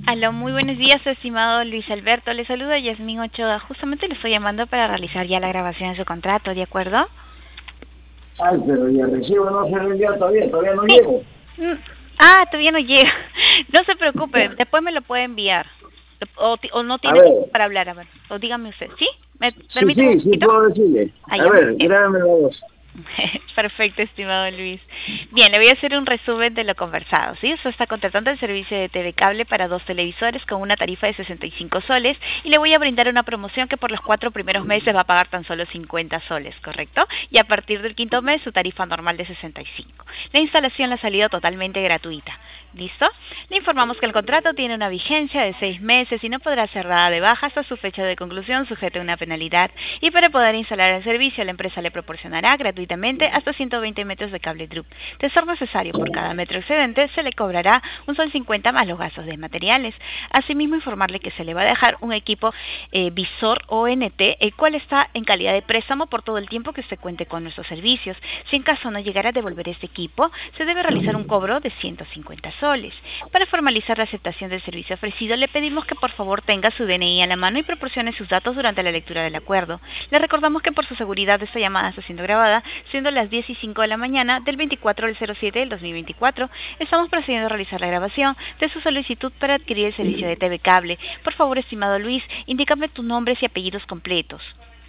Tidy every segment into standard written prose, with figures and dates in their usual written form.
Aló, muy buenos días, estimado Luis Alberto. Le saluda Yasmín Ochoa. Justamente le estoy llamando para realizar ya la grabación de su contrato, ¿de acuerdo? Ay, pero y el recibo no se lo envió todavía no Sí. llego. Todavía no llega. No se preocupe, después me lo puede enviar. O no A tiene tiempo ver, para hablar, a ver. O dígame usted, ¿sí? ¿Me sí, permite un sí, sí momentito? puedo decirle. A Ya, muy ver, bien. grábame la voz. Perfecto, estimado Luis. Bien, le voy a hacer un resumen de lo conversado, ¿sí? Usted está contratando el servicio de TV Cable para 2 televisores con una tarifa de 65 soles y le voy a brindar una promoción que por los 4 primeros meses va a pagar tan solo 50 soles, ¿correcto? Y a partir del quinto mes su tarifa normal de 65. La instalación ha salido totalmente gratuita. ¿Listo? Le informamos que el contrato tiene una vigencia de 6 meses y no podrá ser dada de baja hasta su fecha de conclusión sujeta a una penalidad. Y para poder instalar el servicio, la empresa le proporcionará gratuitamente hasta 120 metros de cable drup. De ser necesario, por cada metro excedente, se le cobrará un sol 50 más los gastos de materiales. Asimismo, informarle que se le va a dejar un equipo visor ONT, el cual está en calidad de préstamo por todo el tiempo que usted cuente con nuestros servicios. Si en caso no llegara a devolver este equipo, se debe realizar un cobro de 150 soles. Para formalizar la aceptación del servicio ofrecido, le pedimos que por favor tenga su DNI a la mano y proporcione sus datos durante la lectura del acuerdo. Le recordamos que por su seguridad esta llamada está siendo grabada, siendo las 10:05 de la mañana del 24 del 07 del 2024. Estamos procediendo a realizar la grabación de su solicitud para adquirir el servicio de TV Cable. Por favor, estimado Luis, indícame tus nombres y apellidos completos.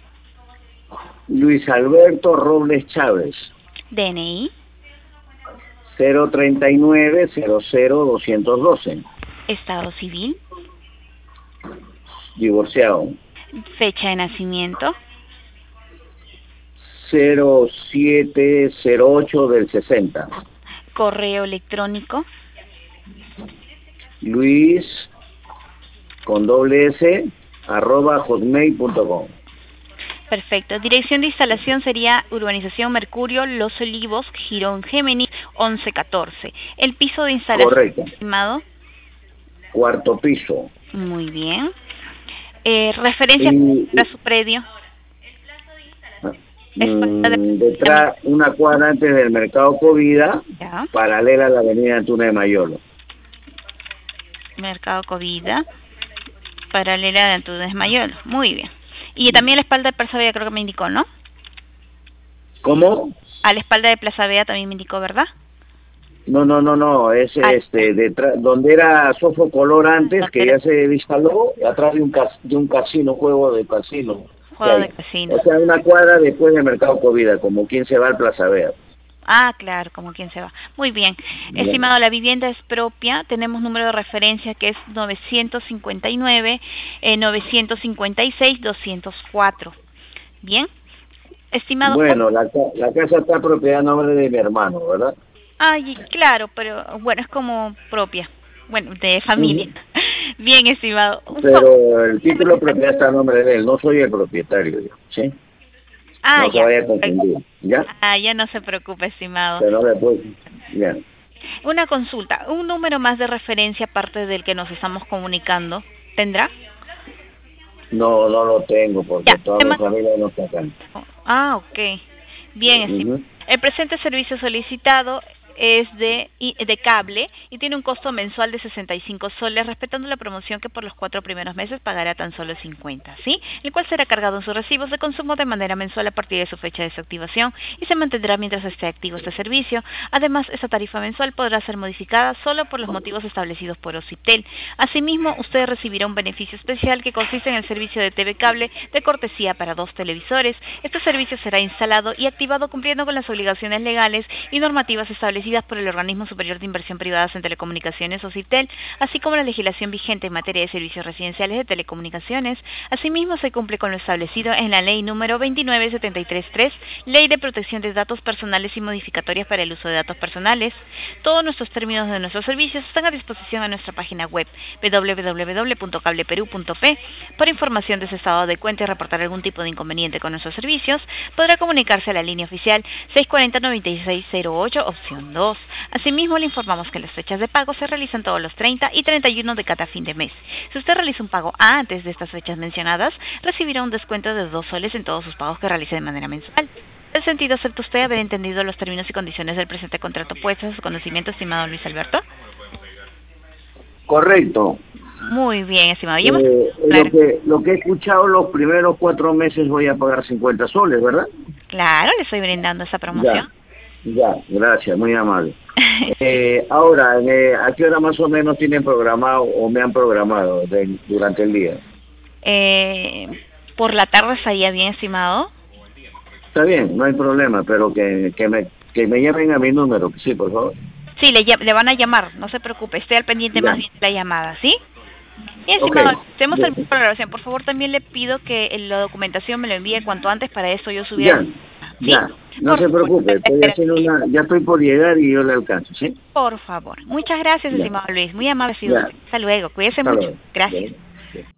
Luis Alberto Robles Chávez, DNI, 039 00 212, estado civil, divorciado, fecha de nacimiento, 0708 del 60. correo electrónico. Luis con doble S @hotmail.com. Perfecto. Dirección de instalación sería Urbanización Mercurio, Los Olivos, Girón Géminis, 1114. El piso de instalación, Correcto. estimado. Cuarto piso. Muy bien. Referencia Y, para su predio. Espalda de detrás, una cuadra antes del Mercado Covida, ya. paralela a la avenida Antuna de Mayolo. Mercado Covida, paralela de Antunes Mayor. Muy bien. Y también la espalda de Plaza Vea creo que me indicó, ¿no? ¿Cómo? A la espalda de Plaza Vea también me indicó, ¿verdad? No, es Ah, detrás, donde era Sofocolor antes, que ya. ya se instaló, atrás de un casino, juego de casino que Juego de hay. casino. O sea, una cuadra después del Mercado Covida, como quien se va al Plaza Vea. Ah, claro, como quien se va. Muy bien. Bien. Estimado, la vivienda es propia. Tenemos número de referencia que es 959, 956, 204. Bien. Estimado, Bueno, la casa está propiedad a nombre de mi hermano, ¿verdad? ay, claro, pero bueno, es como propia. Bueno, de familia. Ujú. Bien, estimado. Pero el título de propiedad está a nombre de él, no soy el propietario yo, ¿sí? No se Ya. vaya a confundir, ¿ya? Ya no se preocupe, estimado. Pero no le puedo, ya. Una consulta, un número más de referencia aparte del que nos estamos comunicando, ¿tendrá? No lo tengo Ya, porque toda mi familia no está acá. ok. Bien, estimado. Ujú. El presente servicio solicitado es de cable y tiene un costo mensual de 65 soles, respetando la promoción que por los 4 primeros meses pagará tan solo 50, ¿sí? El cual será cargado en sus recibos de consumo de manera mensual a partir de su fecha de desactivación y se mantendrá mientras esté activo este servicio. Además, esta tarifa mensual podrá ser modificada solo por los motivos establecidos por Ocitel. Asimismo, usted recibirá un beneficio especial que consiste en el servicio de TV Cable de cortesía para 2 televisores. Este servicio será instalado y activado cumpliendo con las obligaciones legales y normativas establecidas por el Organismo Superior de Inversión Privadas en Telecomunicaciones, Ocitel, así como la legislación vigente en materia de servicios residenciales de telecomunicaciones. Asimismo, se cumple con lo establecido en la Ley número 29733, Ley de Protección de Datos Personales y Modificatorias para el Uso de Datos Personales. Todos nuestros términos de nuestros servicios están a disposición en nuestra página web www.cableperu.p. Para información de su estado de cuenta y reportar algún tipo de inconveniente con nuestros servicios, podrá comunicarse a la línea oficial 640-9608, opción 2. Asimismo, le informamos que las fechas de pago se realizan todos los 30 y 31 de cada fin de mes. Si usted realiza un pago antes de estas fechas mencionadas, recibirá un descuento de 2 soles en todos sus pagos que realice de manera mensual. ¿En ese sentido acepta usted haber entendido los términos y condiciones del presente contrato puestos a su conocimiento, estimado Luis Alberto? Correcto. Muy bien, estimado. Lo que he escuchado, los primeros 4 meses voy a pagar 50 soles, ¿verdad? Claro, le estoy brindando esa promoción. Ya, gracias, muy amable. Ahora, ¿a qué hora más o menos tienen programado o me han programado durante el día? Por la tarde estaría bien, estimado. Está bien, no hay problema, pero que me llamen a mi número, sí, por favor. Sí, le van a llamar, no se preocupe, esté al pendiente más bien de la llamada, ¿sí? Bien, estimado, hacemos el la grabación. Por favor, también le pido que la documentación me lo envíe cuanto antes, para eso yo subiera. Ya, no se preocupe, ya estoy por llegar y yo le alcanzo, ¿sí? Por favor. Muchas gracias, estimado Luis, muy amable. Hasta luego, cuídese mucho. Gracias.